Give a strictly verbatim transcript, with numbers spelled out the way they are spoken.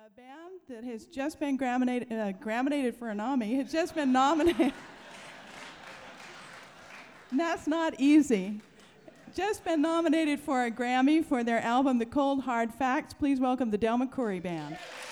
A band that has just been graminated, uh, graminated for an Emmy, has just been nominated. That's not easy. Just been nominated for a Grammy for their album, The Cold Hard Facts. Please welcome the Del McCoury Band.